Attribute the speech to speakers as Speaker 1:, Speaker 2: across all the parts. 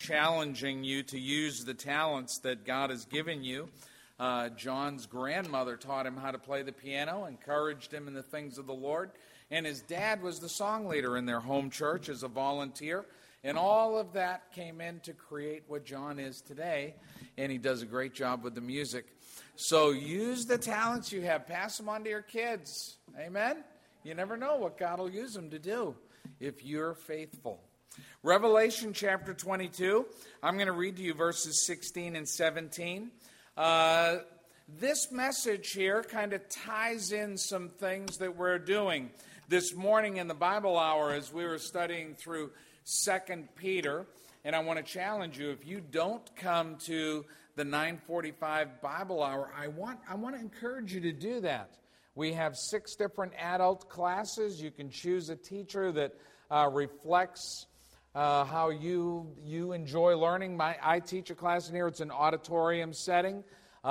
Speaker 1: challenging you to use the talents that God has given you. John's grandmother taught him how to play the piano, encouraged him in the things of the Lord, and his dad was the song leader in their home church as a volunteer, and all of that came in to create what John is today, and he does a great job with the music. So use the talents you have. Pass them on to your kids. Amen? You never know what God will use them to do if you're faithful. Revelation chapter 22, I'm going to read to you verses 16 and 17. This message here kind of ties in some things that we're doing. This morning in the Bible hour as we were studying through 2 Peter, and I want to challenge you, if you don't come to the 9:45 Bible hour, I want to encourage you to do that. We have 6 different adult classes. You can choose a teacher that reflects how you enjoy learning. I teach a class in here. It's an auditorium setting.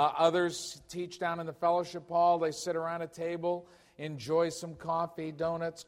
Speaker 1: Others teach down in the fellowship hall. They sit around a table, enjoy some coffee, donuts,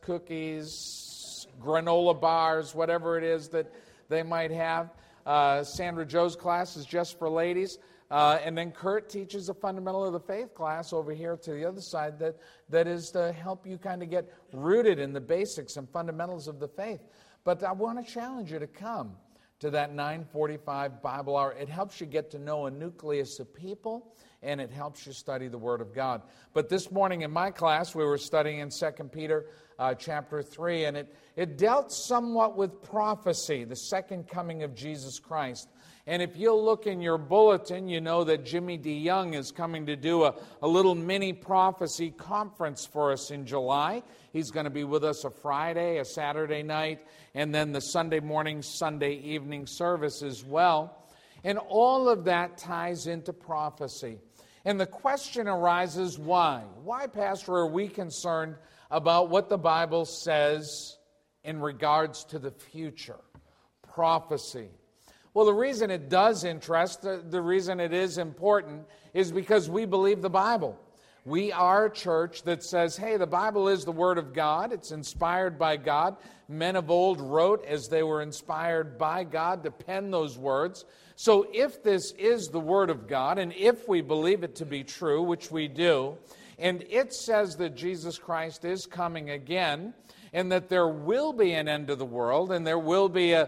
Speaker 1: cookies, granola bars, whatever it is that they might have. Sandra Joe's class is just for ladies. And then Kurt teaches a fundamental of the faith class over here to the other side that is to help you kind of get rooted in the basics and fundamentals of the faith. But I want to challenge you to come to that 9:45 Bible hour. It helps you get to know a nucleus of people, and it helps you study the Word of God. But this morning in my class, we were studying in 2 Peter chapter 3, and it dealt somewhat with prophecy, the second coming of Jesus Christ. And if you'll look in your bulletin, you know that Jimmy DeYoung is coming to do a little mini prophecy conference for us in July. He's going to be with us a Friday, a Saturday night, and then the Sunday morning, Sunday evening service as well. And all of that ties into prophecy. And the question arises, why? Why, Pastor, are we concerned about what the Bible says in regards to the future? Prophecy. Well, the reason it does interest, the reason it is important, is because we believe the Bible. We are a church that says, hey, the Bible is the Word of God. It's inspired by God. Men of old wrote as they were inspired by God to pen those words. So if this is the Word of God, and if we believe it to be true, which we do, and it says that Jesus Christ is coming again, and that there will be an end to the world, and there will be a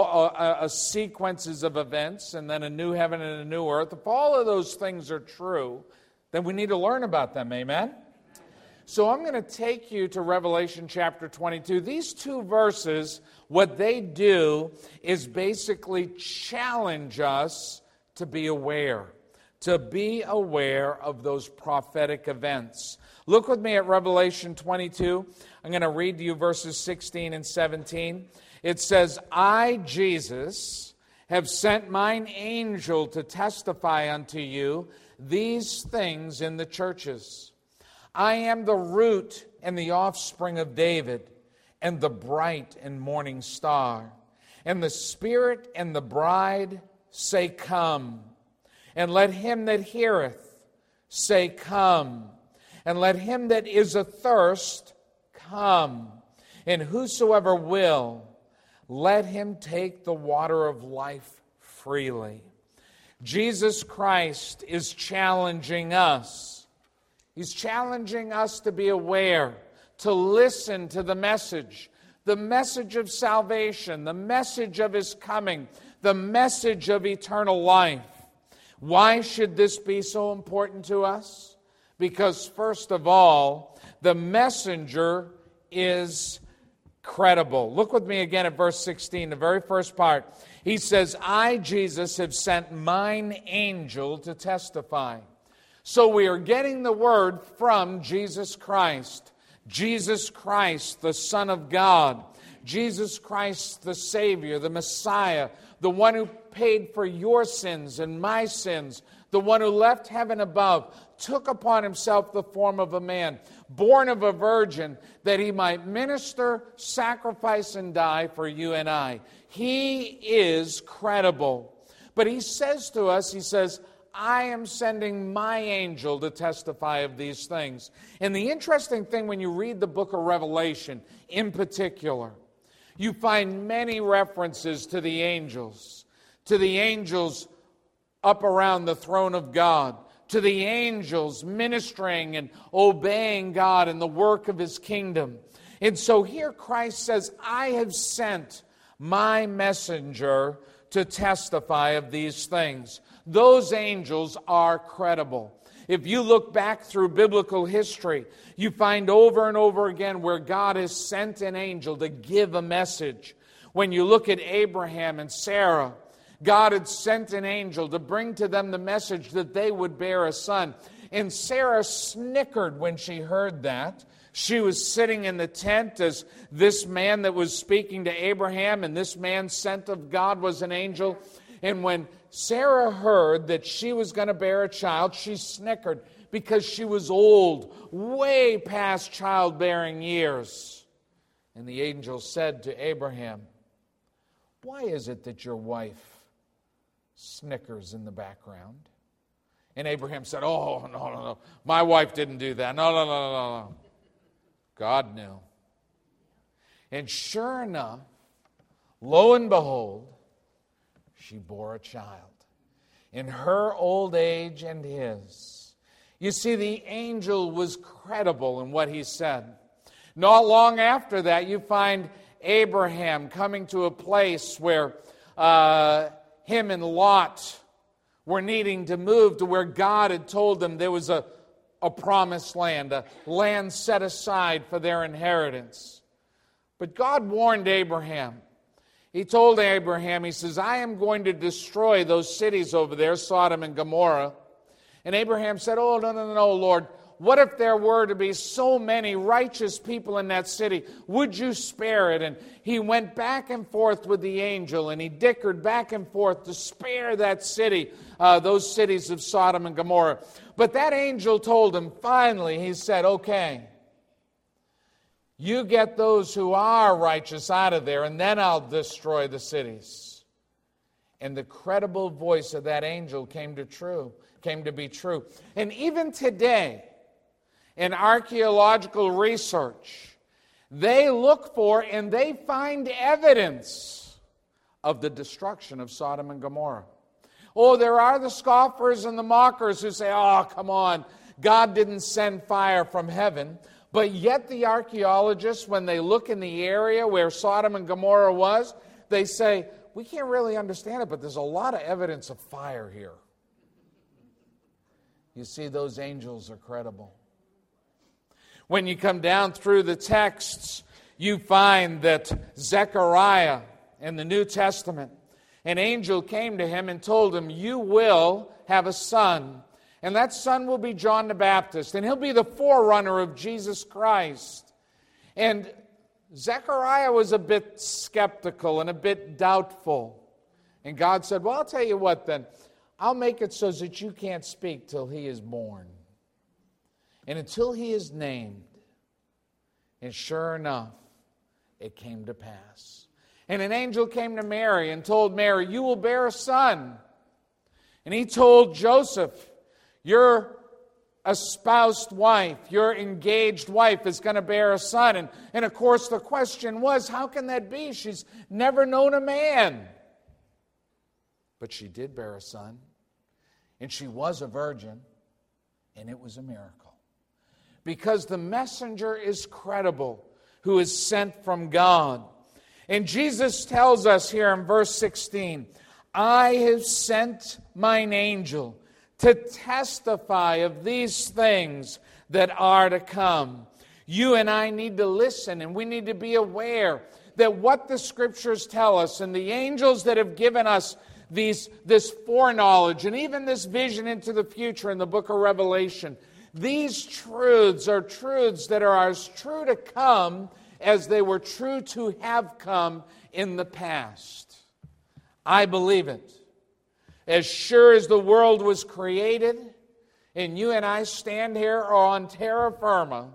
Speaker 1: sequences of events, and then a new heaven and a new earth. If all of those things are true, then we need to learn about them, amen? So I'm going to take you to Revelation chapter 22. These 2 verses, what they do is basically challenge us to be aware of those prophetic events. Look with me at Revelation 22. I'm going to read to you verses 16 and 17. It says, I, Jesus, have sent mine angel to testify unto you these things in the churches. I am the root and the offspring of David, and the bright and morning star. And the Spirit and the bride say, come. And let him that heareth say, come. And let him that is athirst come. And whosoever will, let him take the water of life freely. Jesus Christ is challenging us. He's challenging us to be aware, to listen to the message of salvation, the message of His coming, the message of eternal life. Why should this be so important to us? Because first of all, the messenger is credible. Look with me again at verse 16, the very first part. He says, I, Jesus, have sent mine angel to testify. So we are getting the word from Jesus Christ. Jesus Christ, the Son of God. Jesus Christ, the Savior, the Messiah, the one who paid for your sins and my sins, the one who left heaven above, took upon himself the form of a man, born of a virgin, that he might minister, sacrifice, and die for you and I. He is credible. But he says to us, he says, I am sending my angel to testify of these things. And the interesting thing when you read the book of Revelation in particular, you find many references to the angels. to the angels up around the throne of God, to the angels ministering and obeying God in the work of His kingdom. And so here Christ says, I have sent my messenger to testify of these things. Those angels are credible. If you look back through biblical history, you find over and over again where God has sent an angel to give a message. When you look at Abraham and Sarah, God had sent an angel to bring to them the message that they would bear a son. And Sarah snickered when she heard that. She was sitting in the tent as this man that was speaking to Abraham, and this man sent of God was an angel. And when Sarah heard that she was going to bear a child, she snickered because she was old, way past childbearing years. And the angel said to Abraham, why is it that your wife snickers in the background? And Abraham said, oh, no. My wife didn't do that. No. God knew. And sure enough, lo and behold, she bore a child in her old age and his. You see, the angel was credible in what he said. Not long after that, you find Abraham coming to a place where him and Lot were needing to move to where God had told them there was a promised land, a land set aside for their inheritance. But God warned Abraham. He told Abraham, he says, I am going to destroy those cities over there, Sodom and Gomorrah. And Abraham said, oh, no, Lord. What if there were to be so many righteous people in that city? Would you spare it? And he went back and forth with the angel, and he dickered back and forth to spare that city, those cities of Sodom and Gomorrah. But that angel told him, finally, he said, okay, you get those who are righteous out of there, and then I'll destroy the cities. And the credible voice of that angel came to be true. And even today, in archaeological research, they look for and they find evidence of the destruction of Sodom and Gomorrah. Oh, there are the scoffers and the mockers who say, oh, come on, God didn't send fire from heaven. But yet the archaeologists, when they look in the area where Sodom and Gomorrah was, they say, we can't really understand it, but there's a lot of evidence of fire here. You see, those angels are credible. When you come down through the texts, you find that Zechariah in the New Testament, an angel came to him and told him, you will have a son, and that son will be John the Baptist, and he'll be the forerunner of Jesus Christ. And Zechariah was a bit skeptical and a bit doubtful. And God said, well, I'll tell you what then, I'll make it so that you can't speak till he is born. And until he is named. And sure enough, it came to pass. And an angel came to Mary and told Mary, you will bear a son. And he told Joseph, your espoused wife, your engaged wife is going to bear a son. And of course the question was, how can that be? She's never known a man. But she did bear a son. And she was a virgin. And it was a miracle. Because the messenger is credible who is sent from God. And Jesus tells us here in verse 16, I have sent mine angel to testify of these things that are to come. You and I need to listen, and we need to be aware that what the Scriptures tell us and the angels that have given us this foreknowledge and even this vision into the future in the book of Revelation, these truths are truths that are as true to come as they were true to have come in the past. I believe it. As sure as the world was created, and you and I stand here on terra firma,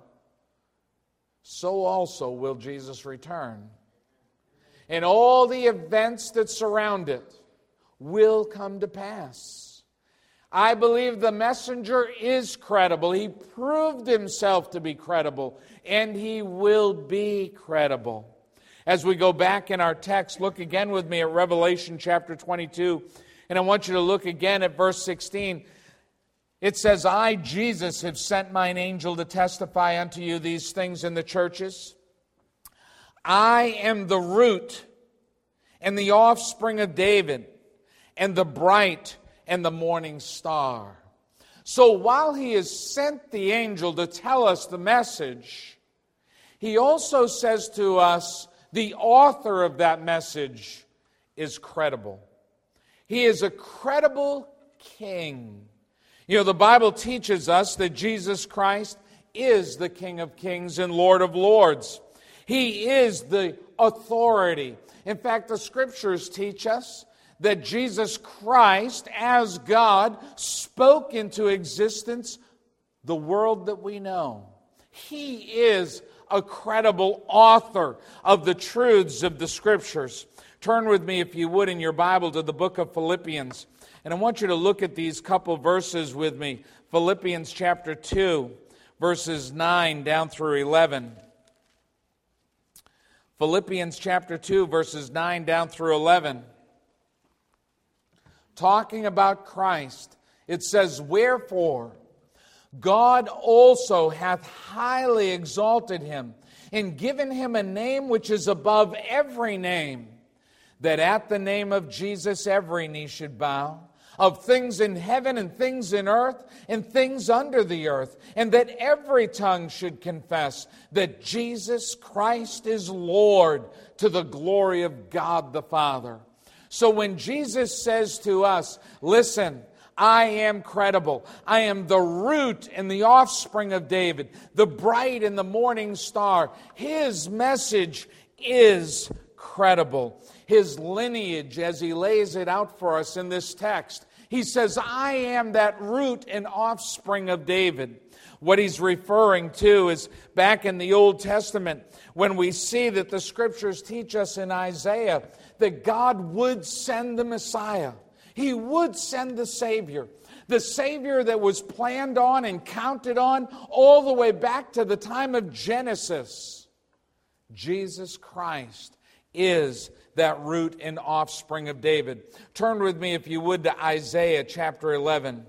Speaker 1: so also will Jesus return. And all the events that surround it will come to pass. I believe the messenger is credible. He proved himself to be credible, and he will be credible. As we go back in our text, look again with me at Revelation chapter 22, and I want you to look again at verse 16. It says, I, Jesus, have sent mine angel to testify unto you these things in the churches. I am the root and the offspring of David, and the bright and the morning star. So while he has sent the angel to tell us the message, he also says to us, the author of that message is credible. He is a credible king. You know, the Bible teaches us that Jesus Christ is the King of Kings and Lord of Lords. He is the authority. In fact, the Scriptures teach us that Jesus Christ, as God, spoke into existence the world that we know. He is a credible author of the truths of the Scriptures. Turn with me, if you would, in your Bible to the book of Philippians. And I want you to look at these couple verses with me. Philippians chapter 2, verses 9 down through 11. Philippians chapter 2, verses 9 down through 11. Talking about Christ, it says, wherefore God also hath highly exalted him, and given him a name which is above every name, that at the name of Jesus every knee should bow, of things in heaven and things in earth and things under the earth, and that every tongue should confess that Jesus Christ is Lord, to the glory of God the Father. So when Jesus says to us, listen, I am credible. I am the root and the offspring of David, the bright and the morning star. His message is credible. His lineage, as he lays it out for us in this text, he says, I am that root and offspring of David. What he's referring to is back in the Old Testament, when we see that the Scriptures teach us in Isaiah that God would send the Messiah. He would send the Savior that was planned on and counted on all the way back to the time of Genesis. Jesus Christ is that root and offspring of David. Turn with me, if you would, to Isaiah chapter 11.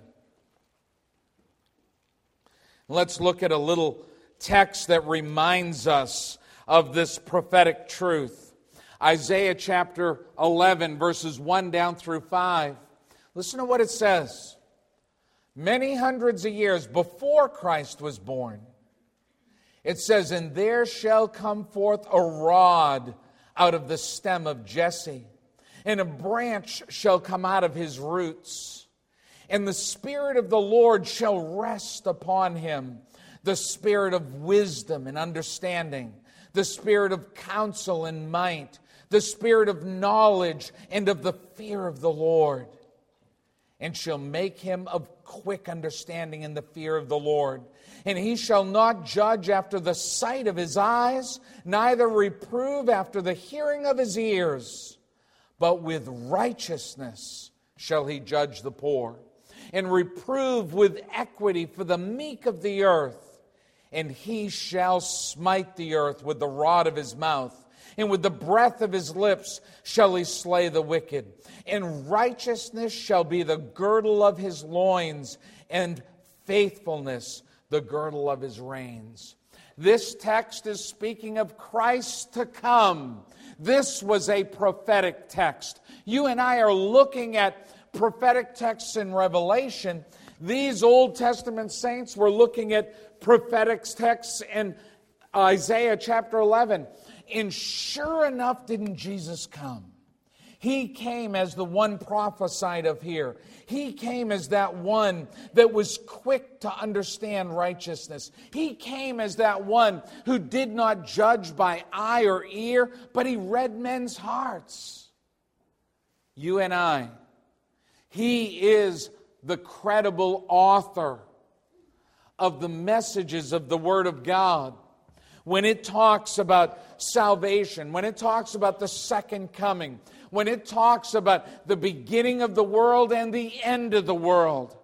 Speaker 1: Let's look at a little text that reminds us of this prophetic truth. Isaiah chapter 11, verses 1 down through 5. Listen to what it says. Many hundreds of years before Christ was born, it says, and there shall come forth a rod out of the stem of Jesse, and a branch shall come out of his roots. And the Spirit of the Lord shall rest upon him, the Spirit of wisdom and understanding, the Spirit of counsel and might, the Spirit of knowledge and of the fear of the Lord. And shall make him of quick understanding in the fear of the Lord. And he shall not judge after the sight of his eyes, neither reprove after the hearing of his ears. But with righteousness shall he judge the poor, and reprove with equity for the meek of the earth. And he shall smite the earth with the rod of his mouth, and with the breath of his lips shall he slay the wicked. And righteousness shall be the girdle of his loins, and faithfulness the girdle of his reins. This text is speaking of Christ to come. This was a prophetic text. You and I are looking at prophetic texts in Revelation. These Old Testament saints were looking at prophetic texts in Isaiah chapter 11. And sure enough, didn't Jesus come? He came as the one prophesied of here. He came as that one that was quick to understand righteousness. He came as that one who did not judge by eye or ear, but he read men's hearts. You and I. He is the credible author of the messages of the Word of God. When it talks about salvation, when it talks about the second coming, when it talks about the beginning of the world and the end of the world,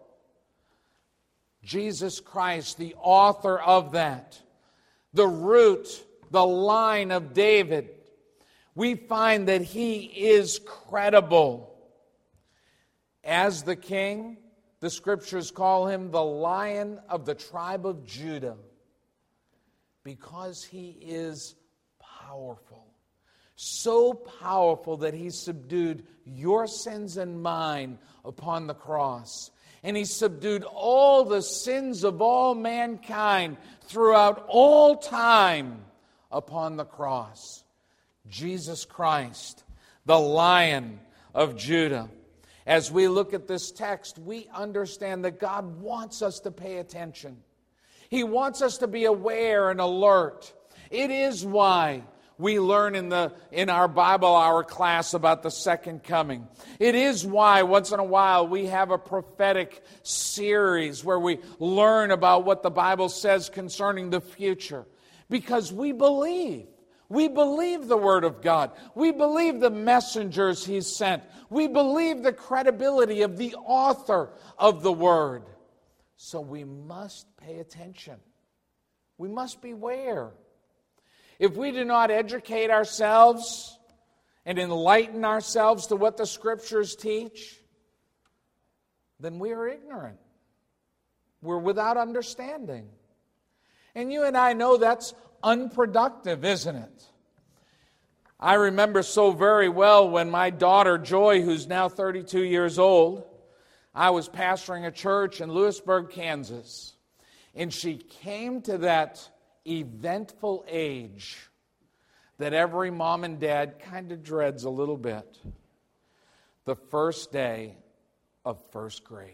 Speaker 1: Jesus Christ, the author of that, the root, the line of David, we find that He is credible. As the King, the Scriptures call Him the Lion of the tribe of Judah, because He is powerful. So powerful that He subdued your sins and mine upon the cross. And He subdued all the sins of all mankind throughout all time upon the cross. Jesus Christ, the Lion of Judah. As we look at this text, we understand that God wants us to pay attention. He wants us to be aware and alert. It is why we learn in our Bible hour class about the second coming. It is why once in a while we have a prophetic series where we learn about what the Bible says concerning the future. Because we believe. We believe the Word of God. We believe the messengers He's sent. We believe the credibility of the author of the Word. So we must pay attention. We must beware. If we do not educate ourselves and enlighten ourselves to what the Scriptures teach, then we are ignorant. We're without understanding. And you and I know that's unproductive, isn't it? I remember so very well when my daughter Joy, who's now 32 years old, I was pastoring a church in Lewisburg, Kansas, and she came to that eventful age that every mom and dad kind of dreads a little bit. The first day of first grade.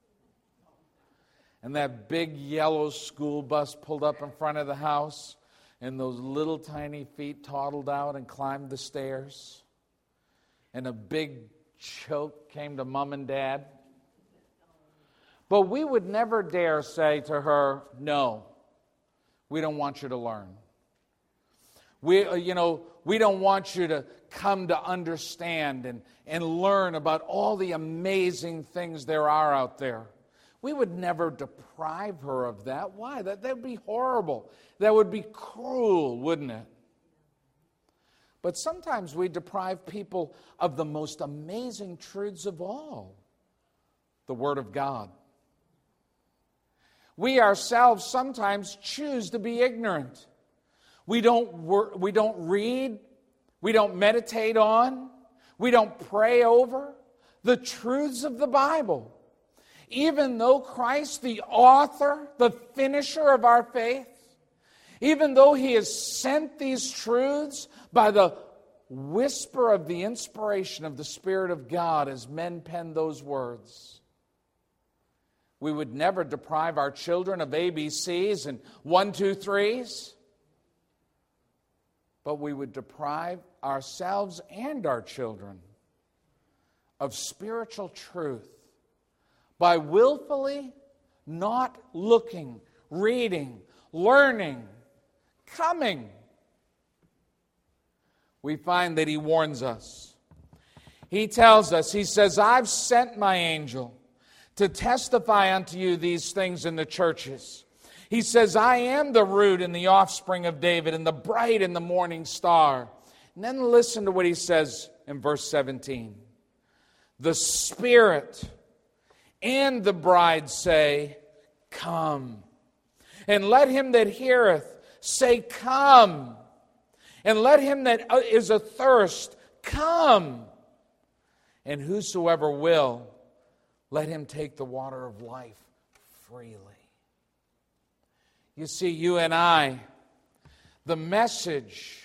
Speaker 1: And that big yellow school bus pulled up in front of the house, and those little tiny feet toddled out and climbed the stairs. And a big choke came to mom and dad. But we would never dare say to her, no, we don't want you to learn. We don't want you to come to understand and learn about all the amazing things there are out there. We would never deprive her of that. Why? That would be horrible. That would be cruel, wouldn't it? But sometimes we deprive people of the most amazing truths of all, the Word of God. We ourselves sometimes choose to be ignorant. We don't read, we don't meditate on, we don't pray over the truths of the Bible. Even though Christ, the author, the finisher of our faith, even though He has sent these truths by the whisper of the inspiration of the Spirit of God as men pen those words, we would never deprive our children of ABCs and 1, 2, 3s, but we would deprive ourselves and our children of spiritual truth by willfully not looking, reading, learning, coming. We find that He warns us. He tells us, He says, I've sent my angel to testify unto you these things in the churches. He says, I am the root and the offspring of David and the bright and the morning star. And then listen to what He says in verse 17. The Spirit and the bride say, come. And let him that heareth say, come. And let him that is athirst come. And whosoever will, let him take the water of life freely. You see, you and I, the message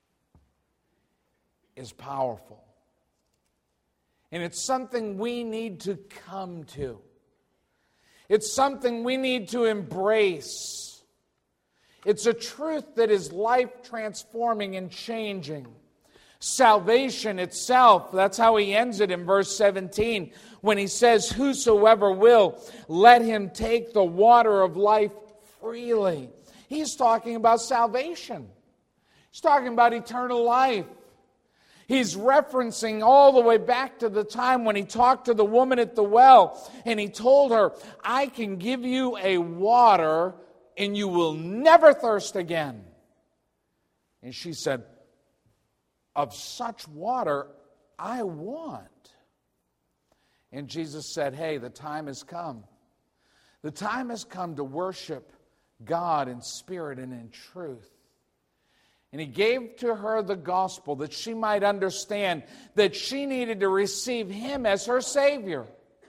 Speaker 1: is powerful. And it's something we need to come to. It's something we need to embrace. It's a truth that is life-transforming and changing. Salvation itself, that's how he ends it in verse 17, when he says, whosoever will, let him take the water of life freely. He's talking about salvation. He's talking about eternal life. He's referencing all the way back to the time when he talked to the woman at the well, and he told her, I can give you a water and you will never thirst again. And she said, of such water I want. And Jesus said, hey, the time has come. The time has come to worship God in spirit and in truth. And he gave to her the gospel that she might understand that she needed to receive him as her Savior.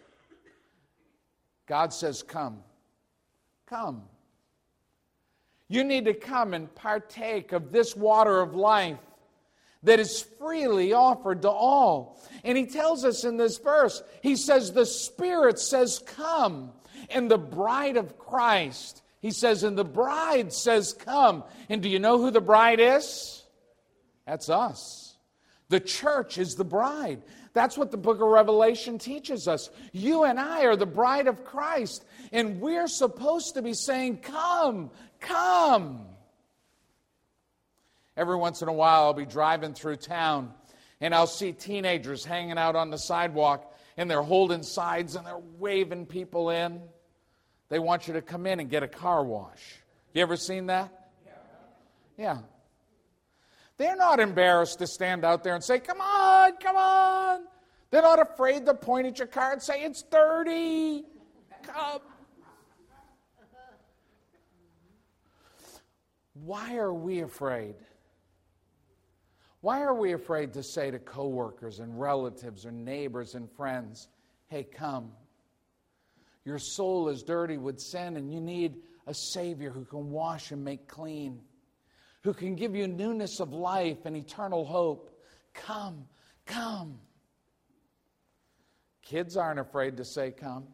Speaker 1: God says, come. Come. You need to come and partake of this water of life that is freely offered to all. And he tells us in this verse, he says, the Spirit says, come. And the bride of Christ, he says, and the bride says, come. And do you know who the bride is? That's us. The church is the bride. That's what the book of Revelation teaches us. You and I are the bride of Christ. And we're supposed to be saying, come, come. Every once in a while, I'll be driving through town, and I'll see teenagers hanging out on the sidewalk, and they're holding signs, and they're waving people in. They want you to come in and get a car wash. You ever seen that? Yeah. They're not embarrassed to stand out there and say, come on, come on. They're not afraid to point at your car and say, it's dirty. Come. Why are we afraid? Why are we afraid to say to coworkers and relatives or neighbors and friends, hey, come. Your soul is dirty with sin, and you need a Savior who can wash and make clean, who can give you newness of life and eternal hope. Come, come. Kids aren't afraid to say come.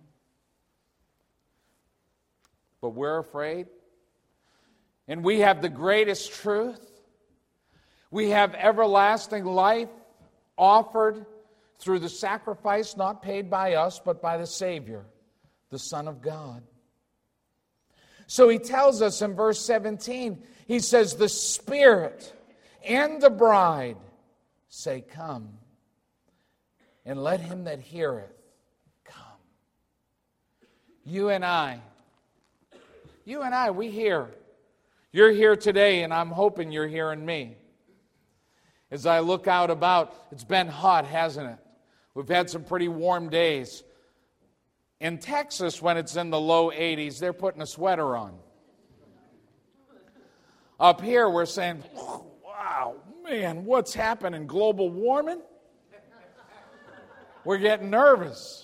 Speaker 1: But we're afraid. And we have the greatest truth. We have everlasting life offered through the sacrifice not paid by us, but by the Savior, the Son of God. So he tells us in verse 17, he says, the Spirit and the bride say, come. And let him that heareth come. You and I, we hear. You're here today, and I'm hoping you're hearing me. As I look out about, it's been hot, hasn't it? We've had some pretty warm days. In Texas, when it's in the low 80s, they're putting a sweater on. Up here, we're saying, wow, man, what's happening? Global warming? We're getting nervous.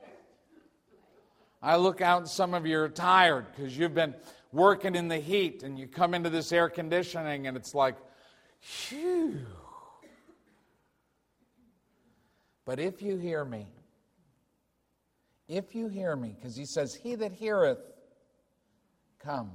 Speaker 1: I look out and some of you are tired because you've been working in the heat and you come into this air conditioning and it's like, phew. But if you hear me, because he says, he that heareth, come.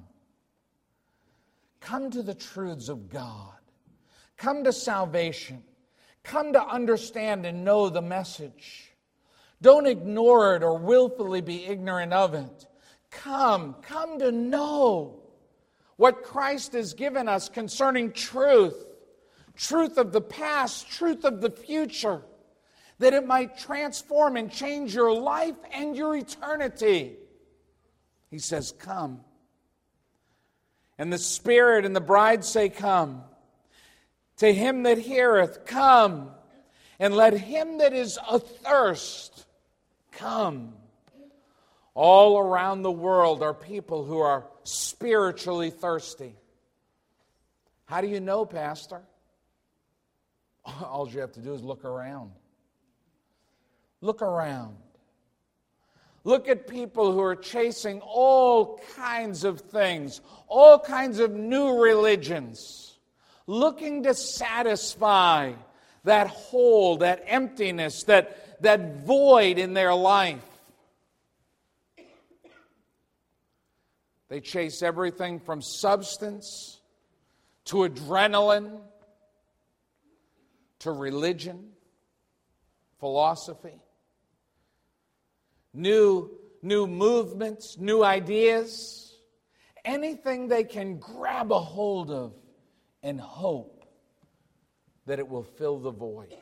Speaker 1: Come to the truths of God. Come to salvation. Come to understand and know the message. Don't ignore it or willfully be ignorant of it. Come to know what Christ has given us concerning truth. Truth of the past, truth of the future. That it might transform and change your life and your eternity. He says, come. And the Spirit and the bride say, come. To him that heareth, come. And let him that is athirst, come. All around the world are people who are spiritually thirsty. How do you know, Pastor? All you have to do is look around. Look around. Look at people who are chasing all kinds of things, all kinds of new religions, looking to satisfy that hole, that emptiness, that void in their life. They chase everything from substance to adrenaline to religion, philosophy. New movements, new ideas, anything they can grab a hold of and hope that it will fill the void.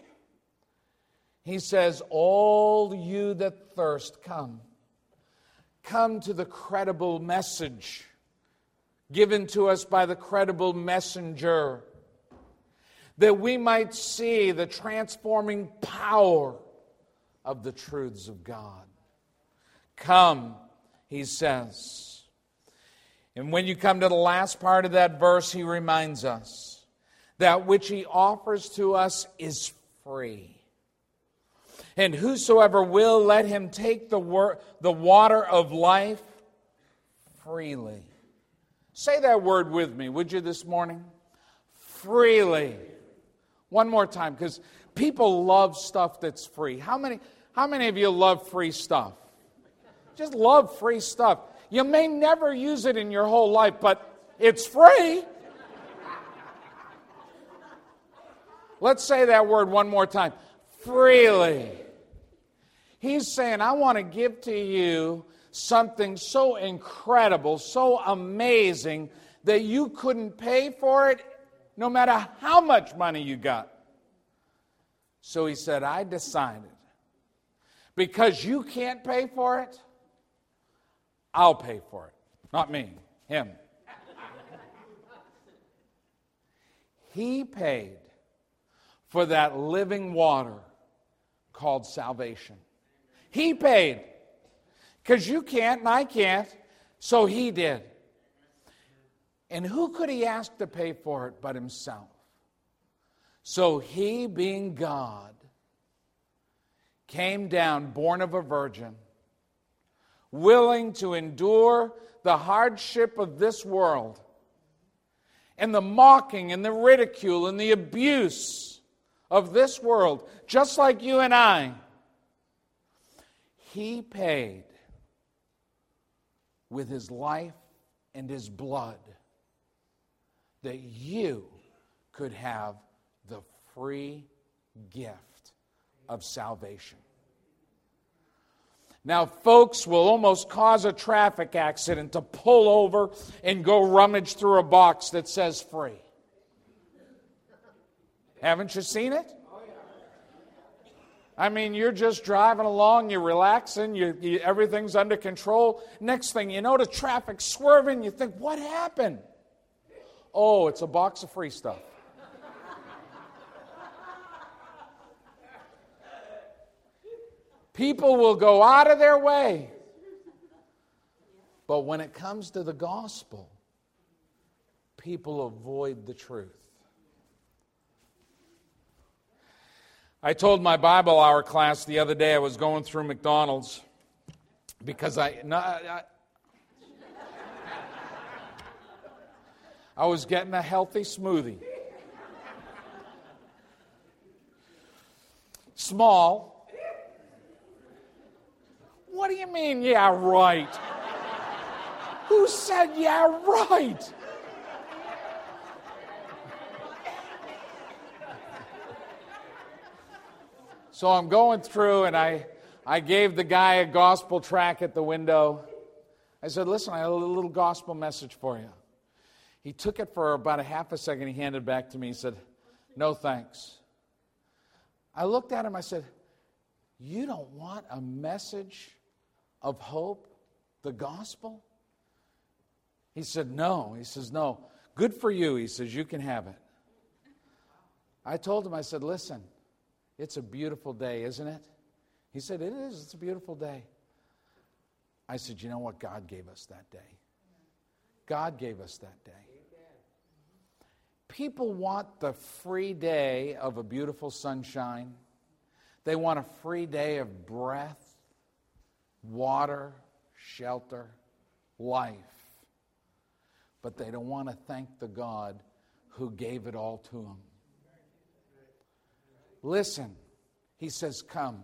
Speaker 1: He says, all you that thirst, come. Come to the credible message given to us by the credible messenger. that we might see the transforming power of the truths of God. Come, he says. And when you come to the last part of that verse, he reminds us that which he offers to us is free. And whosoever will, let him take the water of life freely. Say that word with me, would you, this morning? Freely. One more time, because people love stuff that's free. How many of you love free stuff? Just love free stuff. You may never use it in your whole life, but it's free. Let's say that word one more time. Freely. He's saying, I want to give to you something so incredible, so amazing, that you couldn't pay for it no matter how much money you got. So he said, I decided, because you can't pay for it, I'll pay for it. Not me, him. He paid for that living water called salvation. He paid. Because you can't and I can't, so he did. And who could he ask to pay for it but himself? So he, being God, came down, born of a virgin, willing to endure the hardship of this world and the mocking and the ridicule and the abuse of this world, just like you and I. He paid with his life and his blood that you could have the free gift of salvation. Now, folks will almost cause a traffic accident to pull over and go rummage through a box that says free. Haven't you seen it? I mean, you're just driving along, you're relaxing, everything's under control. Next thing you know, the traffic's swerving, you think, what happened? Oh, it's a box of free stuff. People will go out of their way. But when it comes to the gospel, people avoid the truth. I told my Bible hour class the other day, I was going through McDonald's because I was getting a healthy smoothie. Small. What do you mean, yeah, right? Who said, yeah, right? So I'm going through, and I gave the guy a gospel tract at the window. I said, listen, I have a little gospel message for you. He took it for about a half a second. He handed it back to me. He said, no thanks. I looked at him. I said, you don't want a message of hope, the gospel? He said, no. He says, no. Good for you. He says, you can have it. I told him, I said, listen, it's a beautiful day, isn't it? He said, it is. It's a beautiful day. I said, you know what? God gave us that day. God gave us that day. People want the free day of a beautiful sunshine. They want a free day of breath, water, shelter, life. But they don't want to thank the God who gave it all to them. Listen, he says, come,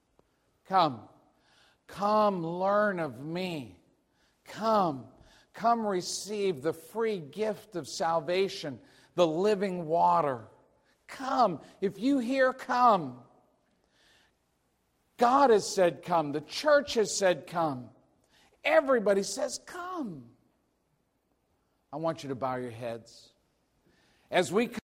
Speaker 1: learn of me. Come receive the free gift of salvation, the living water. Come, if you hear, come. God has said come. The church has said come. Everybody says come. I want you to bow your heads. As we